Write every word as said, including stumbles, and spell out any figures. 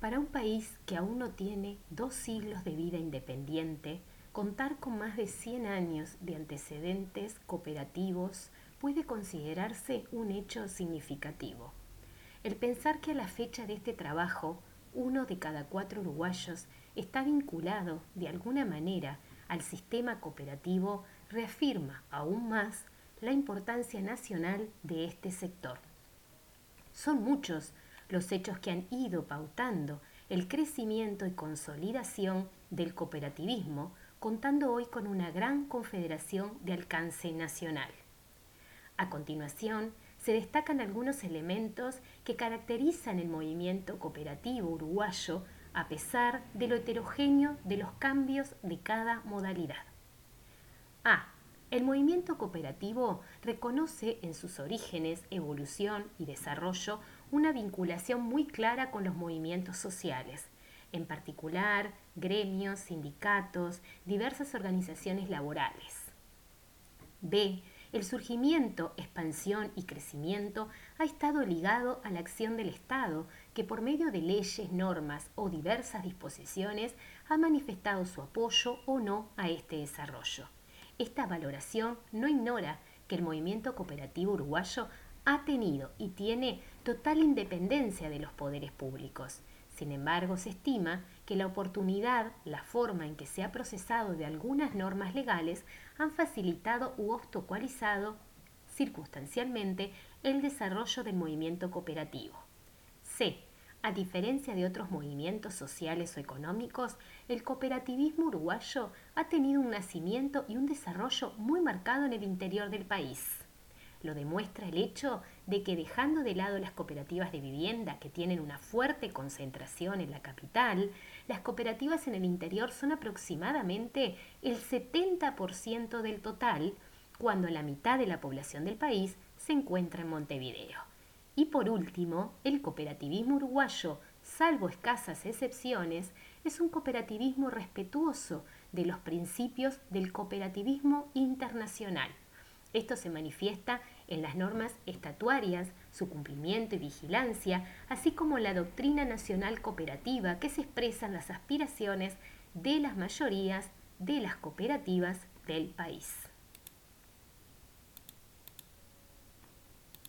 Para un país que aún no tiene dos siglos de vida independiente, contar con más de cien años de antecedentes cooperativos puede considerarse un hecho significativo. El pensar que a la fecha de este trabajo, uno de cada cuatro uruguayos está vinculado de alguna manera al sistema cooperativo reafirma aún más la importancia nacional de este sector. Son muchos los hechos que han ido pautando el crecimiento y consolidación del cooperativismo, contando hoy con una gran confederación de alcance nacional. A continuación, se destacan algunos elementos que caracterizan el movimiento cooperativo uruguayo a pesar de lo heterogéneo de los cambios de cada modalidad. A. El movimiento cooperativo reconoce en sus orígenes, evolución y desarrollo una vinculación muy clara con los movimientos sociales, en particular gremios, sindicatos, diversas organizaciones laborales. B. El surgimiento, expansión y crecimiento ha estado ligado a la acción del Estado, que por medio de leyes, normas o diversas disposiciones ha manifestado su apoyo o no a este desarrollo. Esta valoración no ignora que el movimiento cooperativo uruguayo ha tenido y tiene total independencia de los poderes públicos. Sin embargo, se estima que la oportunidad, la forma en que se ha procesado de algunas normas legales han facilitado u obstaculizado circunstancialmente el desarrollo del movimiento cooperativo. C. A diferencia de otros movimientos sociales o económicos, el cooperativismo uruguayo ha tenido un nacimiento y un desarrollo muy marcado en el interior del país. Lo demuestra el hecho de que, dejando de lado las cooperativas de vivienda, que tienen una fuerte concentración en la capital, las cooperativas en el interior son aproximadamente el setenta por ciento del total, cuando la mitad de la población del país se encuentra en Montevideo. Y por último, el cooperativismo uruguayo, salvo escasas excepciones, es un cooperativismo respetuoso de los principios del cooperativismo internacional. Esto se manifiesta en las normas estatuarias, su cumplimiento y vigilancia, así como la doctrina nacional cooperativa que se expresan las aspiraciones de las mayorías de las cooperativas del país.